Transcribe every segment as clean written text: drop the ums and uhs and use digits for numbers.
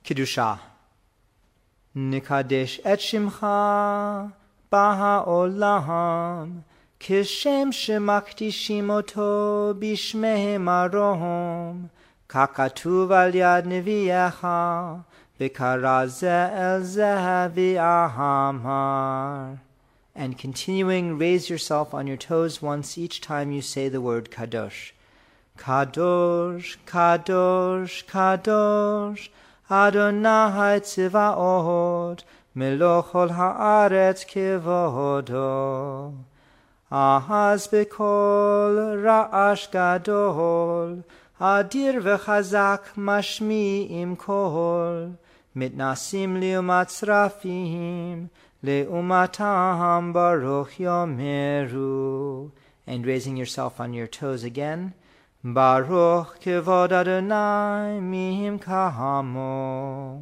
Kiddusha. Nikadesh et shimcha ba'ha'olam kishem shemakdishim oto bishmehem arohom kakatuv al yad neviyecha v'kara ze el ze v'ahamar. And continuing, raise yourself on your toes once each time you say the word Kadosh. Kadosh, Kadosh, Kadosh, Adonai Tzivaot, Melech kol haaretz kevodo. Ahaz bekol ra'ash gadol, Adir v'chazak mashmi'im kol, Mitnasim li'umatzrafim, Le'umatam baruch yomeru. And raising yourself on your toes again. Baruch kevod Adonai mimkahamo.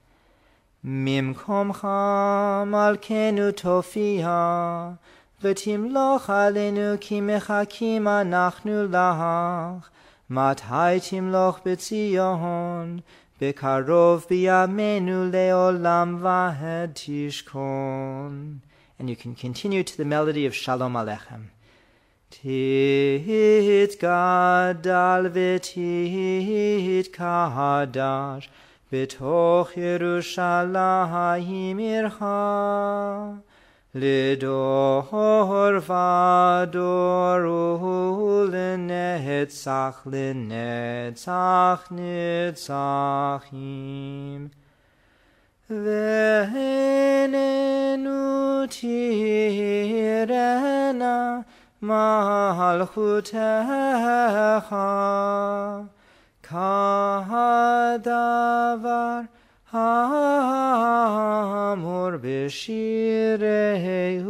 Mimkomcha malkenu tofia. V'timloch alenu ki mechakim anachnu lach. Matai timloch b'tzion. Bekarov biyamenu leolam vahed tishkon. And you can continue to the melody of Shalom Aleichem. Tit gadal v'tit kadash b'toch Yerushalayim ircha Lidor vador u'lenetzach lenetzach netzachim V'enenu tirena malchutecha kadavar hamur b'shirei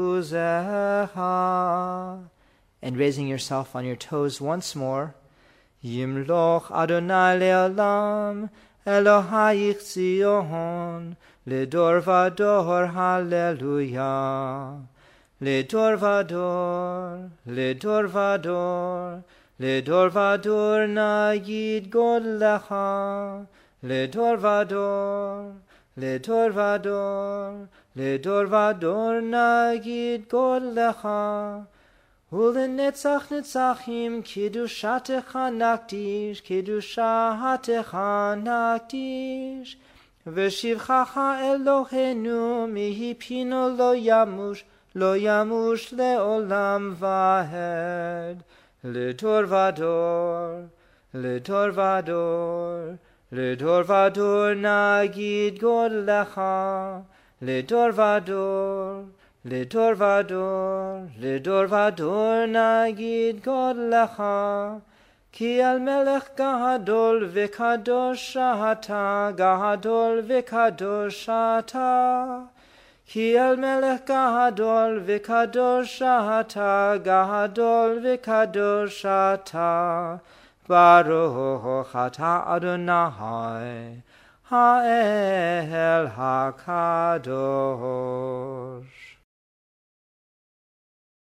huzecha. And raising yourself on your toes once more. Yimloch Adonai le'olam Elohayich Zion Lidor vador hallelujah. Lidor vador, lidor vador, lidor vador nagid god lecha. Lidor vador, lidor vador, lidor vador nagid god lecha. Ulenetzach netzachim kiddushatecha nakdish, kiddushatecha nakdish. V'shivchacha Elohenu mihipino lo yamush le'olam vahed. Lidor vador, lidor vador, lidor vador nagid god lecha. Lidor vador, lidor vador, lidor vador nagid god lecha. Ki al melech gadol v'kadosh ata, gadol v'kadosh ata. Ki al melech gadol v'kadosh ata, gadol v'kadosh ata. Baruch ata Adonai ha'el hakadosh.